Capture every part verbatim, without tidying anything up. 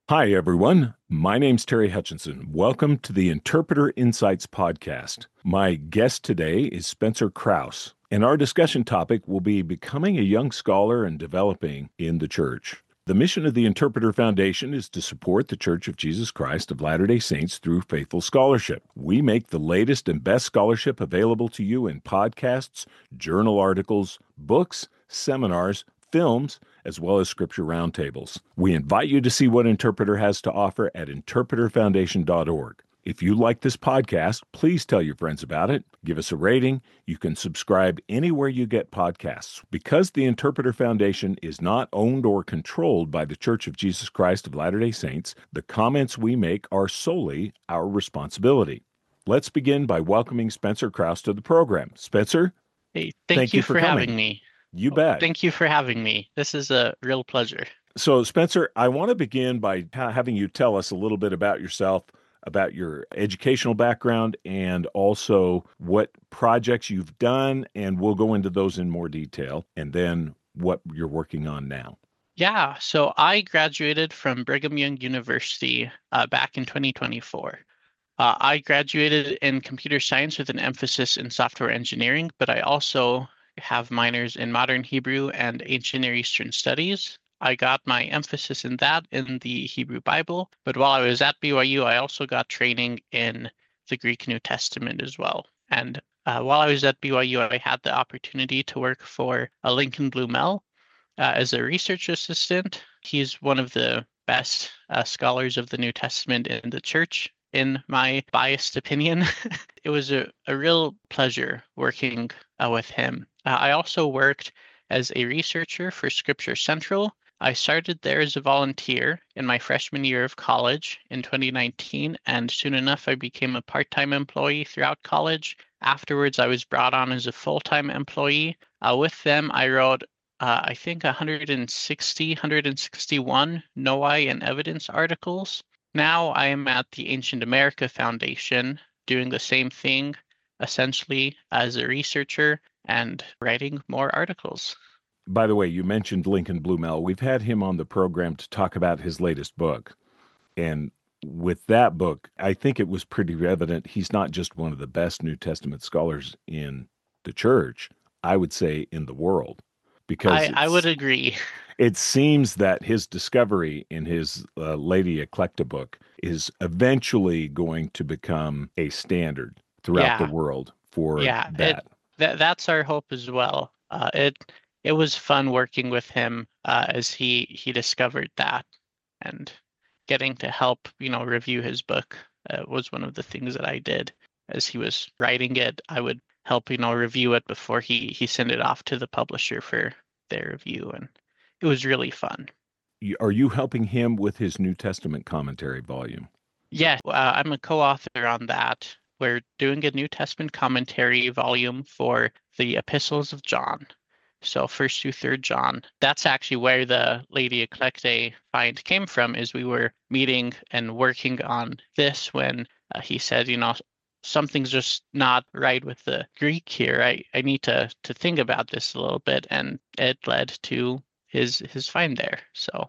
Hi, everyone. My name's Terry Hutchinson. Welcome to the Interpreter Insights podcast. My guest today is Spencer Krause, and our discussion topic will be becoming a young scholar and developing in the church. The mission of the Interpreter Foundation is to support the Church of Jesus Christ of Latter-day Saints through faithful scholarship. We make the latest and best scholarship available to you in podcasts, journal articles, books, seminars, films, as well as scripture roundtables. We invite you to see what Interpreter has to offer at interpreter foundation dot org. If you like this podcast, please tell your friends about it. Give us a rating. You can subscribe anywhere you get podcasts. Because the Interpreter Foundation is not owned or controlled by the Church of Jesus Christ of Latter-day Saints, the comments we make are solely our responsibility. Let's begin by welcoming Spencer Krause to the program. Spencer, Hey, thank thank you you for for coming. having me. You Oh, bet. Thank you for having me. This is a real pleasure. So, Spencer, I want to begin by ha- having you tell us a little bit about yourself, about your educational background, and also what projects you've done, and we'll go into those in more detail, and then what you're working on now. Yeah, so I graduated from Brigham Young University uh, back in twenty twenty-four. Uh, I graduated in computer science with an emphasis in software engineering, but I also have minors in modern Hebrew and ancient Near Eastern studies. I got my emphasis in that in the Hebrew Bible, but while I was at B Y U, I also got training in the Greek New Testament as well. And uh, while I was at B Y U, I had the opportunity to work for uh, Lincoln Blumel uh, as a research assistant. He's one of the best uh, scholars of the New Testament in the church, in my biased opinion. It was a, a real pleasure working uh, with him. Uh, I also worked as a researcher for Scripture Central. I started there as a volunteer in my freshman year of college in twenty nineteen, and soon enough I became a part-time employee throughout college. Afterwards, I was brought on as a full-time employee. Uh, with them, I wrote uh, I think one hundred sixty, one hundred sixty-one Noai and evidence articles. Now I am at the Ancient America Foundation doing the same thing, essentially as a researcher and writing more articles. By the way, you mentioned Lincoln Blumel. We've had him on the program to talk about his latest book. And with that book, I think it was pretty evident he's not just one of the best New Testament scholars in the church, I would say in the world, because I, I would it's agree. it seems that his discovery in his uh, Lady Eclecta book is eventually going to become a standard throughout the Yeah, world for yeah. It that. that that's our hope as well. Uh, it it was fun working with him uh, as he he discovered that, and getting to help, you know, review his book uh, was one of the things that I did as he was writing it. I would help, you know, review it before he he sent it off to the publisher for their review, and it was really fun. Y- Are you helping him with his New Testament commentary volume? Yeah, uh, I'm a co-author on that. We're doing a New Testament commentary volume for the Epistles of John. So first through third John. That's actually where the Lady Eclectae find came from, is we were meeting and working on this when uh, he said, you know, something's just not right with the Greek here. I, I need to to think about this a little bit, and it led to his his find there. So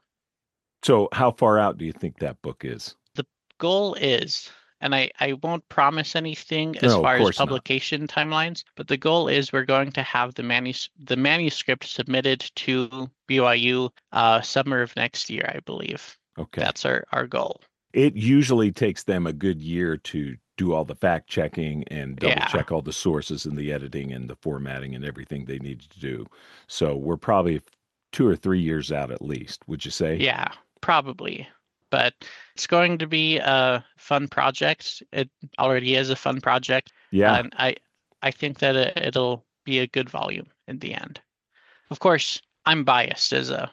So, how far out do you think that book is? the goal is, and I, I won't promise anything as No, of far as course not. publication timelines, but the goal is we're going to have the manus the manuscript submitted to B Y U uh, summer of next year, I believe. Okay. That's our, our goal. It usually takes them a good year to do all the fact checking and double Yeah, check all the sources and the editing and the formatting and everything they need to do. So we're probably two or three years out at least, would you say? yeah, probably. But it's going to be a fun project. It already is a fun project, Yeah, and I I think that it, it'll be a good volume in the end. Of course, I'm biased as a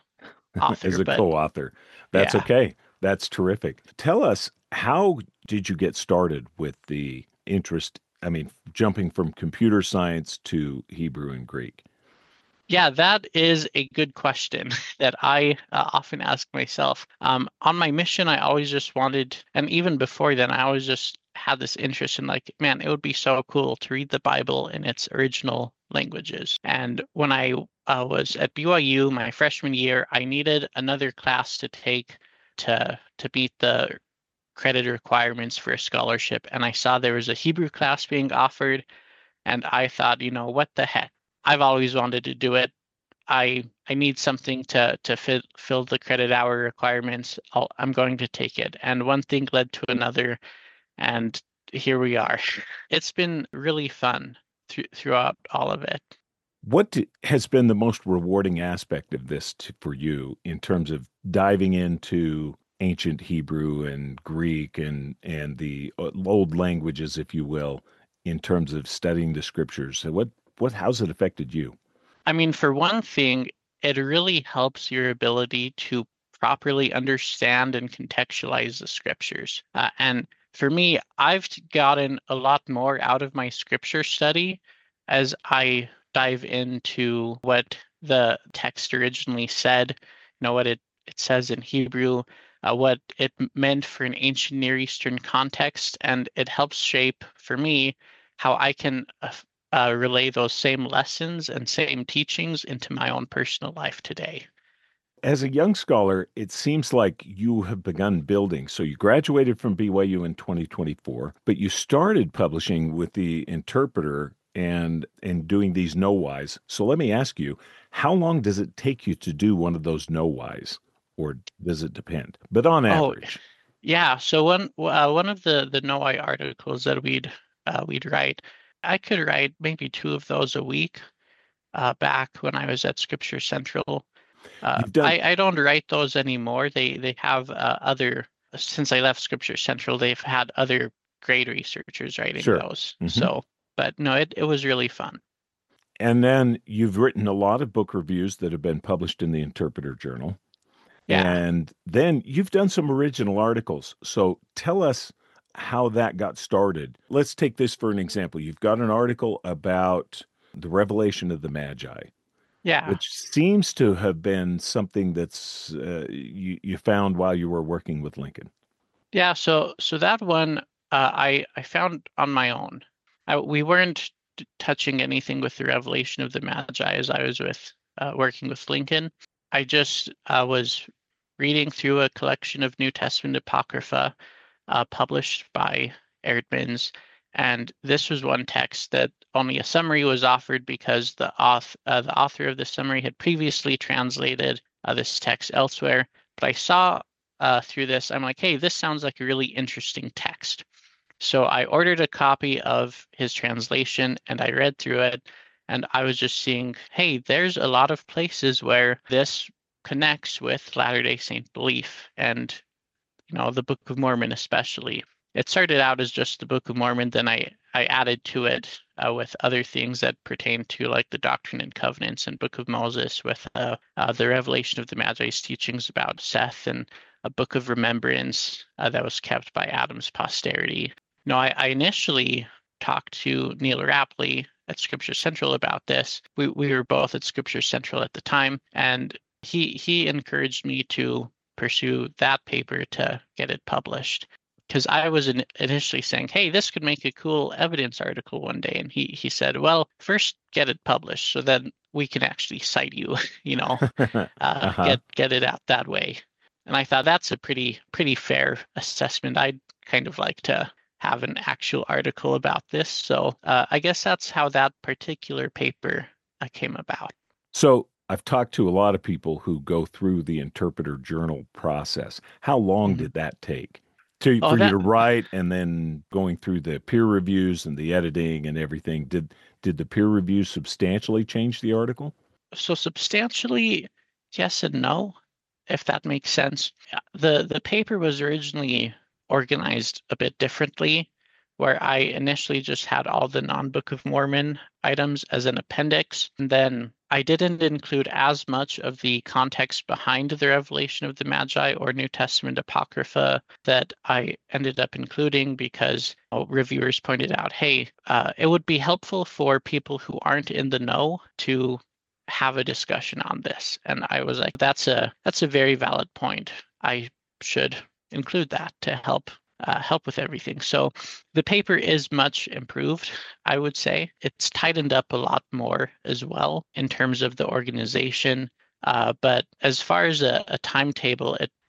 as author, a but co-author. That's yeah. okay. That's terrific. Tell us, how did you get started with the interest? I mean, jumping from computer science to Hebrew and Greek. Yeah, that is a good question that I uh, often ask myself. Um, on my mission, I always just wanted, and even before then, I always just had this interest in like, man, it would be so cool to read the Bible in its original languages. And when I uh, was at B Y U my freshman year, I needed another class to take to to meet the credit requirements for a scholarship, and I saw there was a Hebrew class being offered, and I thought, you know, what the heck? I've always wanted to do it. I I need something to to fill fill the credit hour requirements. I'll, I'm going to take it. And one thing led to another, and here we are. It's been really fun th- throughout all of it. What d- has been the most rewarding aspect of this to, for you in terms of diving into ancient Hebrew and Greek and and the uh, old languages, if you will, in terms of studying the scriptures? So what what how's it affected you? I mean, for one thing, it really helps your ability to properly understand and contextualize the scriptures. Uh, and for me, I've gotten a lot more out of my scripture study as I dive into what the text originally said, you know, what it, it says in Hebrew, uh, what it meant for an ancient Near Eastern context, and it helps shape, for me, how I can uh, uh, relay those same lessons and same teachings into my own personal life today. As a young scholar, it seems like you have begun building. So you graduated from B Y U in twenty twenty-four, but you started publishing with the Interpreter and and doing these no whys. So let me ask you, how long does it take you to do one of those no whys, or does it depend? But on Oh, average, yeah. So one uh, one of the the no I articles that we'd uh, we'd write, I could write maybe two of those a week uh, back when I was at Scripture Central. Uh, you've done I, I don't write those anymore. They they have uh, other, since I left Scripture Central, they've had other great researchers writing sure. those. hmm So, but no, it, it was really fun. And then you've written a lot of book reviews that have been published in the Interpreter Journal. Yeah. And then you've done some original articles. So tell us how that got started. Let's take this for an example. You've got an article about the revelation of the Magi, Yeah. which seems to have been something that's uh, you, you found while you were working with Lincoln. Yeah. So so that one uh, I I found on my own. I, we weren't t- touching anything with the revelation of the Magi as I was with uh, working with Lincoln. I just uh, was reading through a collection of New Testament Apocrypha uh, published by Eerdmans. And this was one text that only a summary was offered because the author, uh, the author of the summary had previously translated uh, this text elsewhere. But I saw uh, through this, I'm like, hey, this sounds like a really interesting text. So I ordered a copy of his translation and I read through it. And I was just seeing, hey, there's a lot of places where this connects with Latter-day Saint belief. And you know, the Book of Mormon especially. It started out as just the Book of Mormon, then I, I added to it uh, with other things that pertain to like the Doctrine and Covenants and Book of Moses with uh, uh, the revelation of the Magi's teachings about Seth and a Book of Remembrance uh, that was kept by Adam's posterity. You know, I, I initially talked to Neil Rapley at Scripture Central about this. We, we were both at Scripture Central at the time, and he he encouraged me to pursue that paper to get it published. Because I was in, initially saying, hey, this could make a cool evidence article one day. And he, he said, well, first get it published so then we can actually cite you, you know, uh, uh-huh. get get it out that way. And I thought that's a pretty pretty fair assessment. I'd kind of like to have an actual article about this. So uh, I guess that's how that particular paper uh, came about. So I've talked to a lot of people who go through the Interpreter Journal process. How long Mhm. did that take to Oh, for you that to write and then going through the peer reviews and the editing and everything? Did did the peer reviews substantially change the article? so substantially yes and no, if that makes sense. Uh, The the paper was originally organized a bit differently, where I initially just had all the non-Book of Mormon items as an appendix, and then I didn't include as much of the context behind the revelation of the Magi or New Testament Apocrypha that I ended up including because uh, reviewers pointed out, hey, uh, it would be helpful for people who aren't in the know to have a discussion on this. And I was like, that's a that's a very valid point. I should include that to help uh, help with everything. So the paper is much improved, I would say. It's tightened up a lot more as well in terms of the organization. Uh, but as far as a, a timetable, it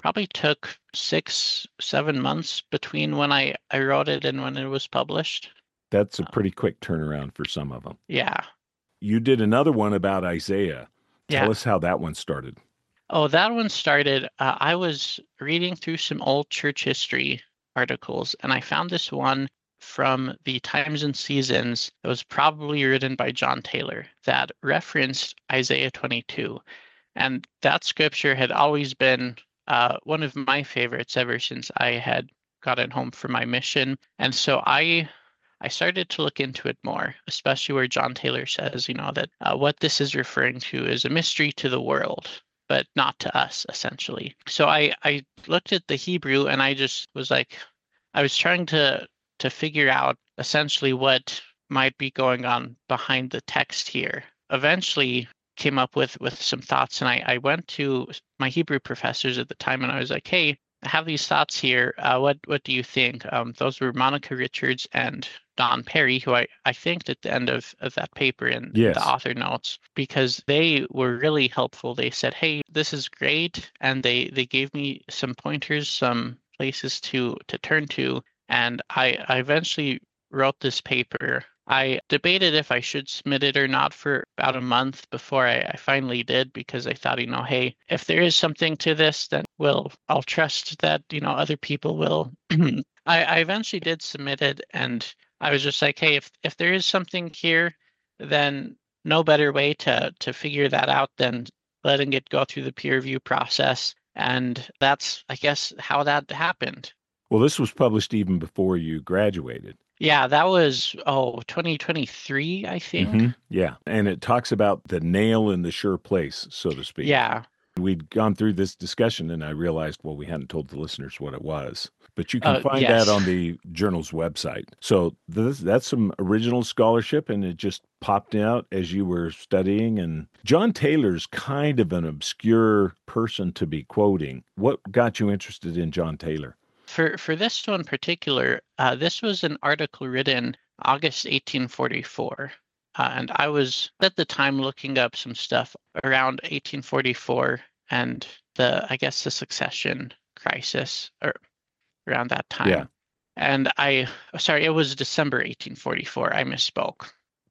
probably took six, seven months between when I, I wrote it and when it was published. That's a Uh, pretty quick turnaround for some of them. yeah. You did another one about Isaiah. Tell Yeah. us how that one started. Oh, that one started. Uh, I was reading through some old church history articles, and I found this one from the Times and Seasons that was probably written by John Taylor that referenced Isaiah twenty-two. And that scripture had always been uh, one of my favorites ever since I had gotten home from my mission. And so I I started to look into it more, especially where John Taylor says, you know, that uh, what this is referring to is a mystery to the world, but not to us, essentially. So I, I looked at the Hebrew and I just was like, I was trying to to figure out essentially what might be going on behind the text here. Eventually came up with with some thoughts, and I, I went to my Hebrew professors at the time and I was like, hey, I have these thoughts here. Uh, what what do you think? Um, those were Monica Richards and Don Perry, who I, I thanked at the end of, of that paper in, in the Yes. author notes, because they were really helpful. They said, hey, this is great. And they, they gave me some pointers, some places to, to turn to. And I, I eventually wrote this paper. I debated if I should submit it or not for about a month before I, I finally did, because I thought, you know, hey, if there is something to this, then we'll, I'll trust that, you know, other people will. I, I eventually did submit it, and I was just like, hey, if if there is something here, then no better way to to figure that out than letting it go through the peer review process. And that's, I guess, how that happened. Well, this was published even before you graduated. Yeah, that was, oh, twenty twenty-three, I think. Mm-hmm. Yeah. And it talks about the nail in the sure place, so to speak. Yeah. We'd gone through this discussion and I realized, well, we hadn't told the listeners what it was. But you can Uh, find yes. that on the journal's website. So this, that's some original scholarship, and it just popped out as you were studying. And John Taylor's kind of an obscure person to be quoting. What got you interested in John Taylor? For for this one in particular, uh, this was an article written August eighteen forty-four. Uh, and I was at the time looking up some stuff around eighteen forty-four and the, I guess, the succession crisis, or around that time. Yeah. And I, sorry, it was December eighteen forty-four. I misspoke.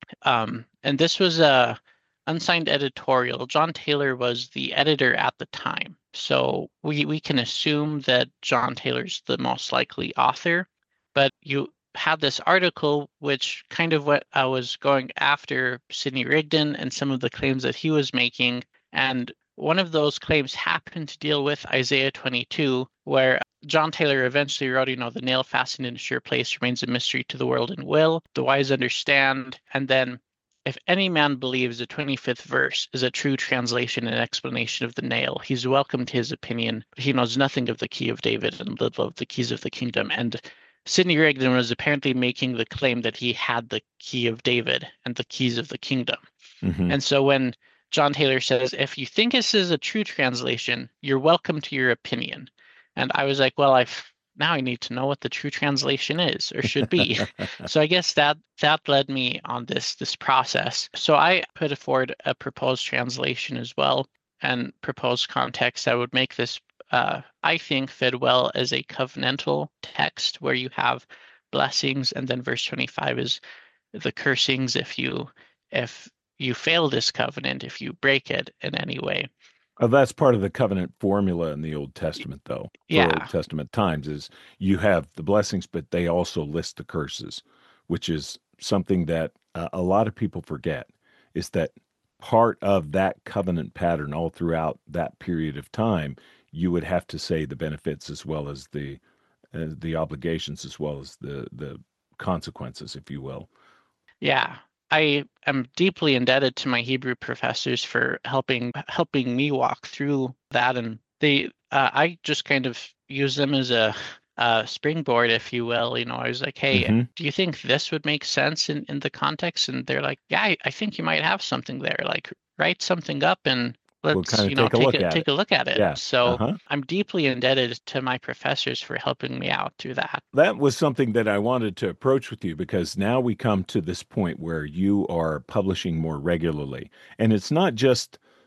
Um, and this was a unsigned editorial. John Taylor was the editor at the time. So we, we can assume that John Taylor's the most likely author. But you had this article, which kind of what I was going after Sidney Rigdon and some of the claims that he was making. And one of those claims happened to deal with Isaiah twenty-two, where John Taylor eventually wrote, you know, the nail fastened in a sure place remains a mystery to the world and will. The wise understand. And then, if any man believes the twenty-fifth verse is a true translation and explanation of the nail, he's welcome to his opinion. But he knows nothing of the key of David and little of the keys of the kingdom. And Sidney Rigdon was apparently making the claim that he had the key of David and the keys of the kingdom. Mm-hmm. And so when John Taylor says, if you think this is a true translation, you're welcome to your opinion. And I was like, well, I've now I need to know what the true translation is or should be. So I guess that that led me on this this process. So I put forward a proposed translation as well and proposed context that would make this, uh, I think, fit well as a covenantal text where you have blessings, and then verse twenty-five is the cursings if you if you fail this covenant, if you break it in any way. Oh, that's part of the covenant formula in the Old Testament, though. For Yeah. Old Testament times is you have the blessings, but they also list the curses, which is something that uh, a lot of people forget, is that part of that covenant pattern all throughout that period of time, you would have to say the benefits as well as the uh, the obligations as well as the the consequences, if you will. Yeah. I am deeply indebted to my Hebrew professors for helping helping me walk through that, and they uh, I just kind of use them as a, a springboard, if you will. You know, I was like, hey, Mm-hmm. do you think this would make sense in, in the context? And they're like, yeah, I, I think you might have something there. Like, write something up and We'll let's, kind of you know, take a take look a at take it. a look at it. Yeah. So Uh-huh. I'm deeply indebted to my professors for helping me out through that. That was something that I wanted to approach with you, because now we come to this point where you are publishing more regularly. And it's not just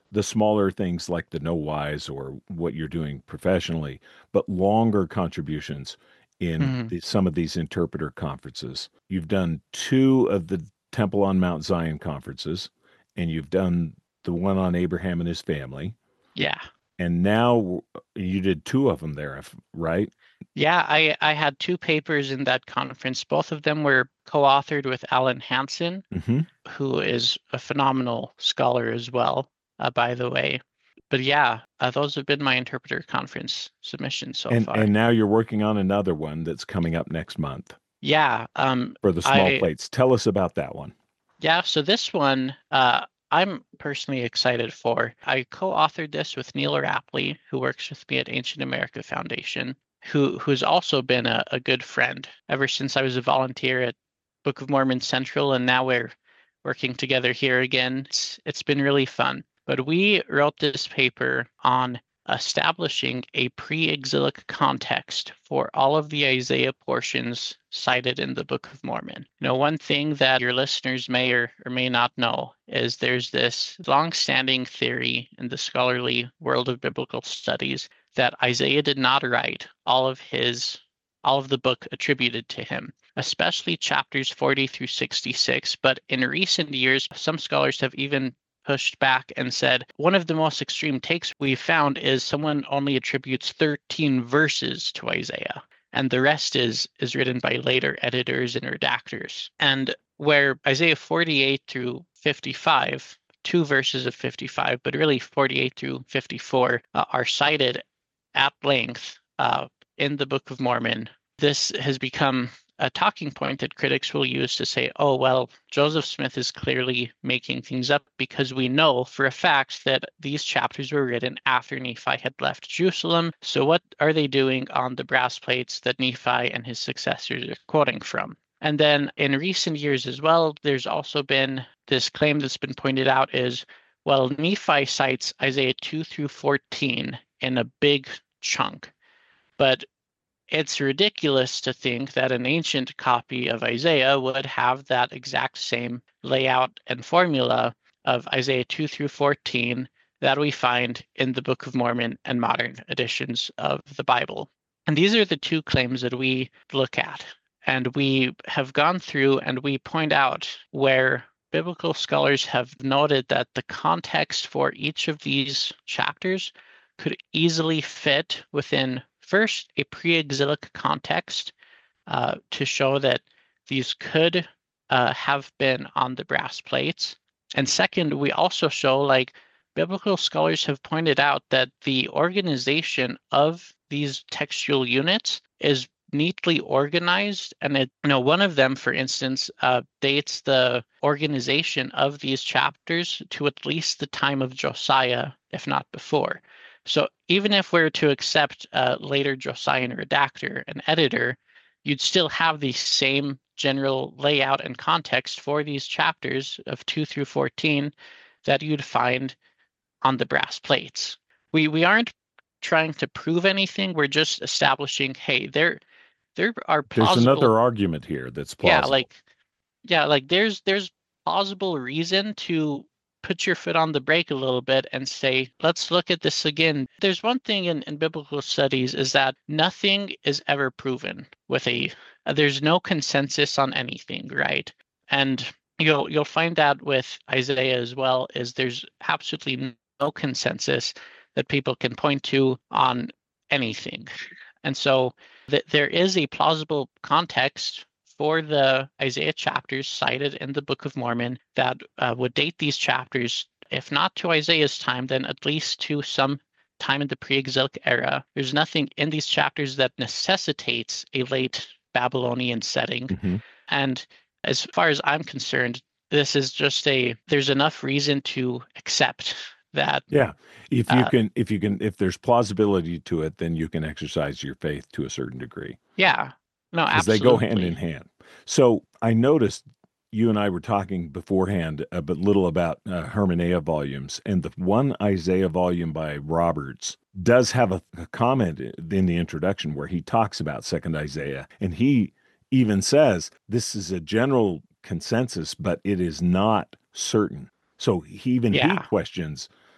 the smaller things like the No Wise or what you're doing professionally, but longer contributions in Mhm. the, some of these interpreter conferences. You've done two of the Temple on Mount Zion conferences, and you've done the one on Abraham and his family. Yeah. And now you did two of them there, right? Yeah, I, I had two papers in that conference. Both of them were co-authored with Alan Hansen, Mm-hmm. who is a phenomenal scholar as well, uh, by the way. But yeah, uh, those have been my interpreter conference submissions so And far. and now you're working on another one that's coming up next month Yeah, um, for the small I plates. Tell us about that one. yeah, so this one uh, I'm personally excited for. I co-authored this with Neil Rapley, who works with me at Ancient America Foundation, who who's also been a, a good friend ever since I was a volunteer at Book of Mormon Central, and now we're working together here again. It's, it's been really fun. But we wrote this paper on establishing a pre-exilic context for all of the Isaiah portions cited in the Book of Mormon. You know, one thing that your listeners may or, or may not know is there's this long-standing theory in the scholarly world of biblical studies that Isaiah did not write all of his all of the book attributed to him, especially chapters forty through sixty-six. But in recent years, some scholars have even pushed back and said one of the most extreme takes we've found is someone only attributes thirteen verses to Isaiah, and the rest is is written by later editors and redactors. And where Isaiah forty-eight through fifty-five, two verses of fifty-five, but really forty-eight through fifty-four, uh, are cited at length uh, in the Book of Mormon, this has become a talking point that critics will use to say, oh, well, Joseph Smith is clearly making things up because we know for a fact that these chapters were written after Nephi had left Jerusalem. So what are they doing on the brass plates that Nephi and his successors are quoting from? And then in recent years as well, there's also been this claim that's been pointed out is, well, Nephi cites Isaiah two through fourteen in a big chunk, but it's ridiculous to think that an ancient copy of Isaiah would have that exact same layout and formula of Isaiah two through fourteen that we find in the Book of Mormon and modern editions of the Bible. And these are the two claims that we look at. And we have gone through and we point out where biblical scholars have noted that the context for each of these chapters could easily fit within, first, a pre-exilic context uh, to show that these could uh, have been on the brass plates. And second, we also show, like, biblical scholars have pointed out that the organization of these textual units is neatly organized. And it, you know, one of them, for instance, uh, dates the organization of these chapters to at least the time of Josiah, if not before. So even if we're to accept uh, later Josiah redactor and editor, you'd still have the same general layout and context for these chapters of two through fourteen that you'd find on the brass plates. We we aren't trying to prove anything. We're just establishing, hey, there there are There's plausible, another argument here that's yeah, plausible. like yeah, like there's there's plausible reason to put your foot on the brake a little bit and say, let's look at this again. There's one thing in, in biblical studies is that nothing is ever proven with a, uh, there's no consensus on anything, right? And you'll you'll find that with Isaiah as well, is there's absolutely no consensus that people can point to on anything. And so th- there is a plausible context for the Isaiah chapters cited in the Book of Mormon that uh, would date these chapters, if not to Isaiah's time, then at least to some time in the pre-exilic era. There's nothing in these chapters that necessitates a late Babylonian setting. Mm-hmm. And as far as I'm concerned, this is just a, there's enough reason to accept that. Yeah. If you Uh, can, if you can, if there's plausibility to it, then you can exercise your faith to a certain degree yeah, no, because they go hand in absolutely. hand. So I noticed you and I were talking beforehand a bit little about uh, Hermeneia volumes, and the one Isaiah volume by Roberts does have a, a comment in the introduction where he talks about Second Isaiah, and he even says this is a general consensus, but it is not certain. So he, even he Yeah. questions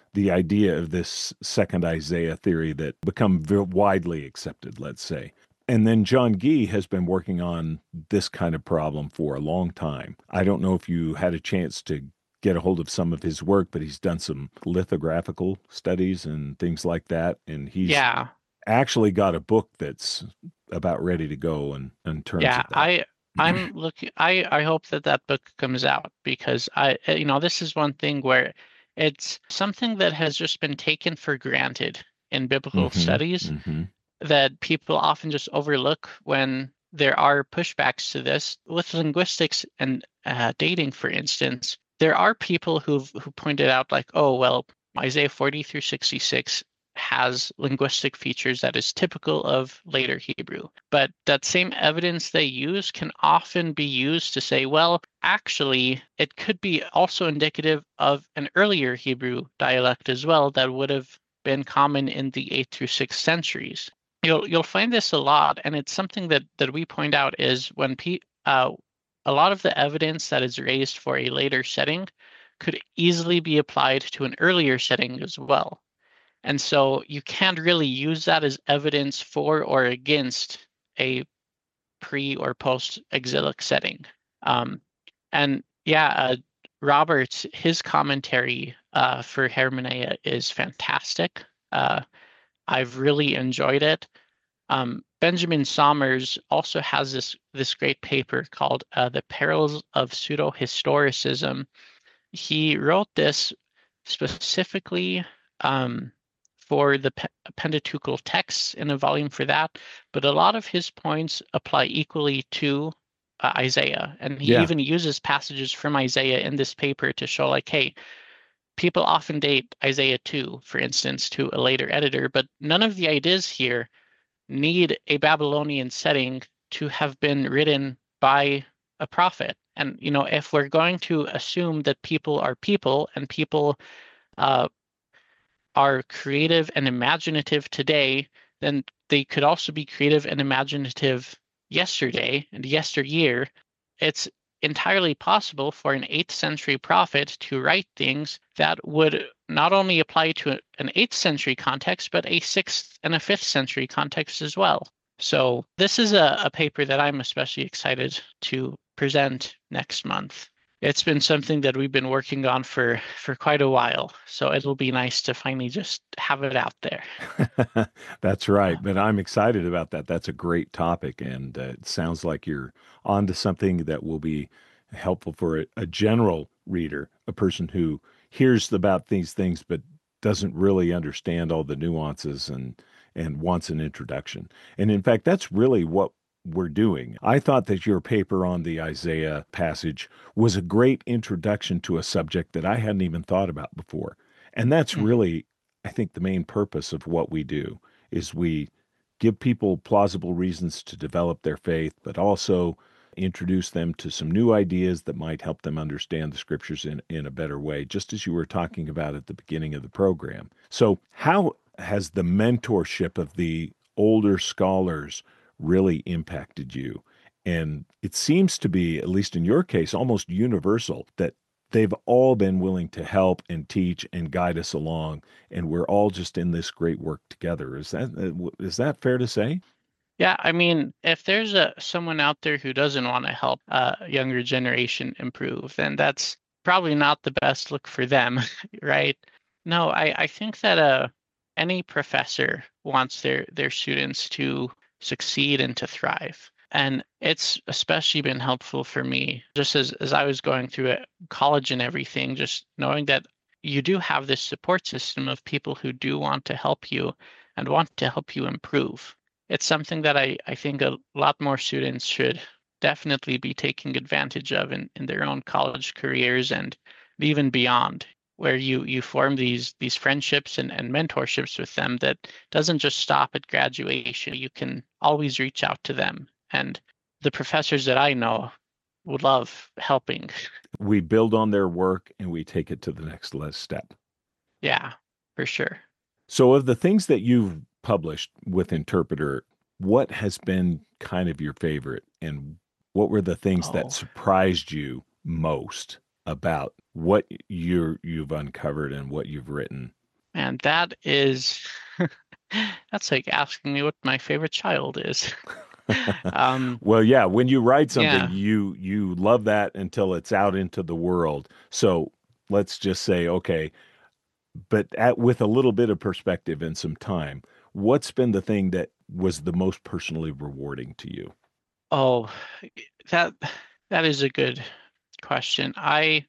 the idea of this second Isaiah theory that become very widely accepted, let's say. And then John Gee has been working on this kind of problem for a long time. I don't know if you had a chance to get a hold of some of his work, but he's done some lithographical studies and things like that. And he's Yeah. actually got a book that's about ready to go in, in terms Yeah, of that. I I'm looking I I hope that that book comes out because I uh, you know this is one thing where it's something that has just been taken for granted in biblical Mm-hmm. studies Mm-hmm. that people often just overlook when there are pushbacks to this. With linguistics and uh, dating, for instance, there are people who've who pointed out like, oh well, Isaiah forty through sixty-six has linguistic features that is typical of later Hebrew. But that same evidence they use can often be used to say, well, actually, it could be also indicative of an earlier Hebrew dialect as well that would have been common in the eighth through sixth centuries. You'll you'll find this a lot, and it's something that that we point out is when pe uh, a lot of the evidence that is raised for a later setting could easily be applied to an earlier setting as well. And so you can't really use that as evidence for or against a pre or post exilic setting. Um, and yeah, uh, Roberts, his commentary uh, for Hermeneia is fantastic. Uh, I've really enjoyed it. Um, Benjamin Somers also has this this great paper called uh, "The Perils of Pseudo-Historicism." He wrote this specifically um, for the Pe- Pentateuchal texts in a volume for that, but a lot of his points apply equally to uh, Isaiah, and he Yeah. even uses passages from Isaiah in this paper to show, like, hey, people often date Isaiah two, for instance, to a later editor, but none of the ideas here need a Babylonian setting to have been written by a prophet. And, you know, if we're going to assume that people are people and people uh, are creative and imaginative today, then they could also be creative and imaginative yesterday and yesteryear. It's entirely possible for an eighth century prophet to write things that would not only apply to an eighth century context, but a sixth and a fifth century context as well. So this is a, a paper that I'm especially excited to present next month. It's been something that we've been working on for for quite a while, so it'll be nice to finally just have it out there. That's right. But I'm excited about that. That's a great topic. And uh, it sounds like you're onto something that will be helpful for a, a general reader, a person who hears about these things but doesn't really understand all the nuances and and wants an introduction. And in fact, that's really what we're doing. I thought that your paper on the Isaiah passage was a great introduction to a subject that I hadn't even thought about before. And that's Mhm. really, I think, the main purpose of what we do is we give people plausible reasons to develop their faith, but also introduce them to some new ideas that might help them understand the scriptures in, in a better way, just as you were talking about at the beginning of the program. So, how has the mentorship of the older scholars really impacted you? And it seems to be, at least in your case, almost universal that they've all been willing to help and teach and guide us along, and we're all just in this great work together. Is that uh, is that fair to say? Yeah, I mean, if there's a someone out there who doesn't want to help a younger generation improve, then that's probably not the best look for them, right? No, I, I think that uh any professor wants their their students to succeed and to thrive. And it's especially been helpful for me just as, as I was going through it, college and everything, just knowing that you do have this support system of people who do want to help you and want to help you improve. It's something that I, I think a lot more students should definitely be taking advantage of in, in their own college careers and even beyond, where you you form these these friendships and, and mentorships with them that doesn't just stop at graduation. You can always reach out to them. And the professors that I know would love helping. We build on their work and we take it to the next le- step. Yeah, for sure. So, of the things that you've published with Interpreter, what has been kind of your favorite, and what were the things that Oh, surprised you most about what you're you've uncovered and what you've written? And that is, that's like asking me what my favorite child is. Um, Well, yeah, when you write something, yeah. you you love that until it's out into the world. So let's just say, okay, but at, with a little bit of perspective and some time, what's been the thing that was the most personally rewarding to you? Oh, that that is a good question. I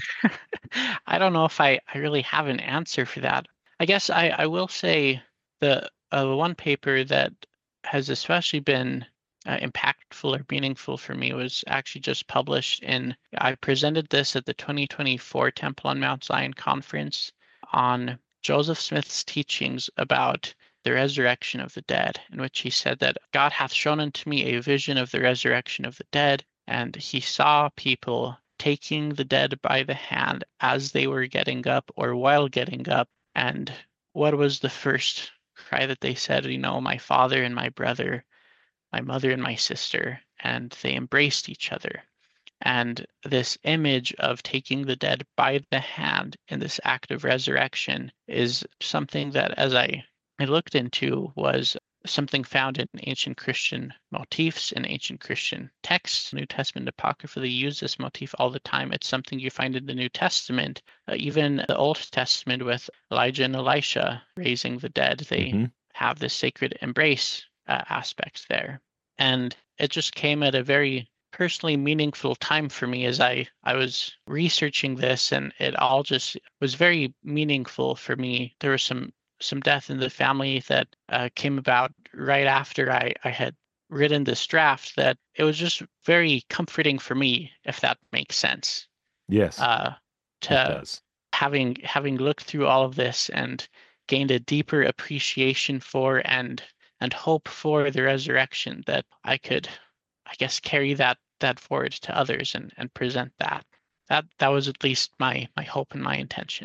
I don't know if I, I really have an answer for that. I guess I, I will say the uh, one paper that has especially been uh, impactful or meaningful for me was actually just published in, I presented this at the twenty twenty-four Temple on Mount Zion conference on Joseph Smith's teachings about the resurrection of the dead, in which he said that God hath shown unto me a vision of the resurrection of the dead, and he saw people taking the dead by the hand as they were getting up or while getting up. And what was the first cry that they said? You know, my father and my brother, my mother and my sister, and they embraced each other. And this image of taking the dead by the hand in this act of resurrection is something that, as I, I looked into, was something found in ancient Christian motifs in ancient Christian texts. New Testament Apocrypha, they use this motif all the time. It's something you find in the New Testament, uh, even the Old Testament with Elijah and Elisha raising the dead. They Hmm. have this sacred embrace uh, aspect there. And it just came at a very personally meaningful time for me as I, I was researching this, and it all just was very meaningful for me. There was some some death in the family that uh, came about right after I, I had written this draft, that it was just very comforting for me, if that makes sense. Yes, Uh, it to does. having having looked through all of this and gained a deeper appreciation for and and hope for the resurrection, that I could, I guess, carry that that forward to others and and present that. That that was at least my my hope and my intention.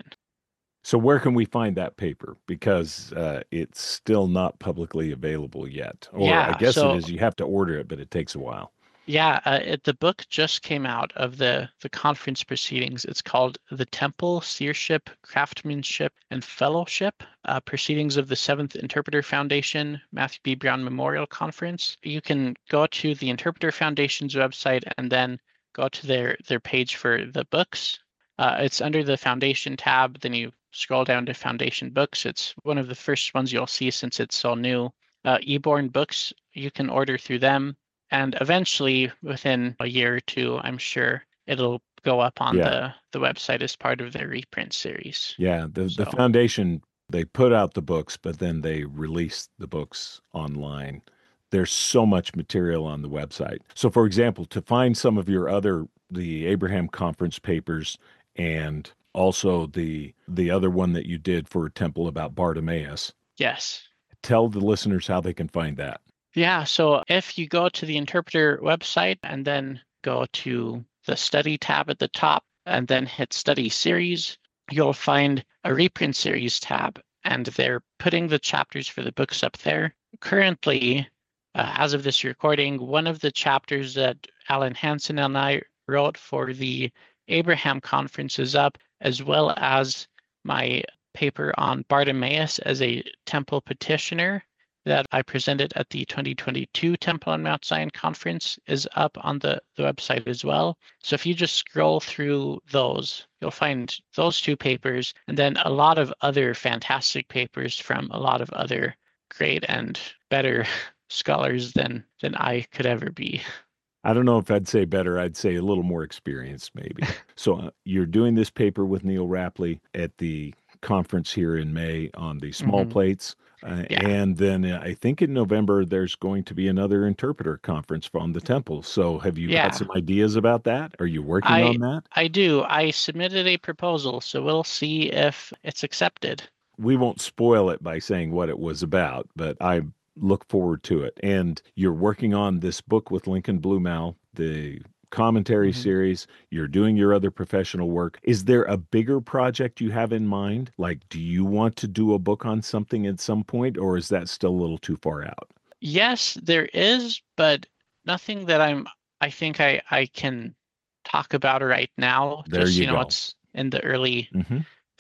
So where can we find that paper? Because uh, it's still not publicly available yet. Or I Yeah, guess it so is. You have to order it, but it takes a while. yeah, uh, it, the book just came out of the the conference proceedings. It's called The Temple, Seership, Craftsmanship, and Fellowship, uh, Proceedings of the Seventh Interpreter Foundation, Matthew B. Brown Memorial Conference. You can go to the Interpreter Foundation's website and then go to their their page for the books. Uh, it's under the Foundation tab. Then you scroll down to Foundation Books. It's one of the first ones you'll see since it's so new. Uh, Eborn Books, you can order through them. And eventually, within a year or two, I'm sure it'll go up on Yeah. the, the website as part of their reprint series. Yeah. The, the So, foundation, they put out the books, but then they release the books online. There's so much material on the website. So, for example, to find some of your other, the Abraham Conference papers and also the the other one that you did for Temple about Bartimaeus, yes. tell the listeners how they can find that. Yeah. So, if you go to the Interpreter website and then go to the study tab at the top and then hit study series, you'll find a reprint series tab. And they're putting the chapters for the books up there. Currently, uh, as of this recording, one of the chapters that Alan Hansen and I wrote for the Abraham conference is up, as well as my paper on Bartimaeus as a temple petitioner that I presented at the twenty twenty-two Temple on Mount Zion conference is up on the, the website as well. So if you just scroll through those, you'll find those two papers and then a lot of other fantastic papers from a lot of other great and better scholars than than I could ever be. I don't know if I'd say better. I'd say a little more experienced, maybe. So uh, you're doing this paper with Neil Rapley at the conference here in May on the small Hmm. plates. Uh, Yeah. and then uh, I think in November, there's going to be another interpreter conference from the temple. So have you got Yeah. some ideas about that? Are you working I on that? I do. I submitted a proposal, so we'll see if it's accepted. We won't spoil it by saying what it was about, but I look forward to it. And you're working on this book with Lincoln Blumenau, the commentary Hmm. series. You're doing your other professional work. Is there a bigger project you have in mind? Like, do you want to do a book on something at some point, or is that still a little too far out? Yes, there is, but nothing that I'm I think I I can talk about right now. There Just, you you know, go. it's in the early Hmm.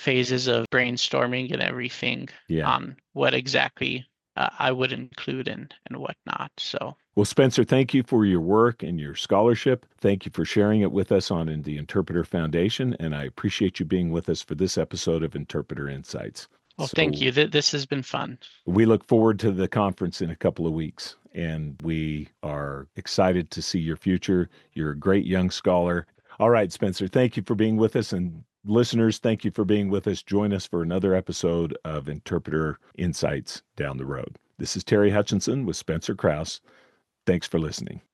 phases of brainstorming and everything Yeah. on what exactly uh, I would include and, and whatnot. So, Well, Spencer, thank you for your work and your scholarship. Thank you for sharing it with us on the Interpreter Foundation, and I appreciate you being with us for this episode of Interpreter Insights. well, So thank you. Th- this has been fun. we look forward to the conference in a couple of weeks, and we are excited to see your future. You're a great young scholar. All right, Spencer, thank you for being with us, and listeners, thank you for being with us. Join us for another episode of Interpreter Insights down the road. This is Terry Hutchinson with Spencer Krause. Thanks for listening.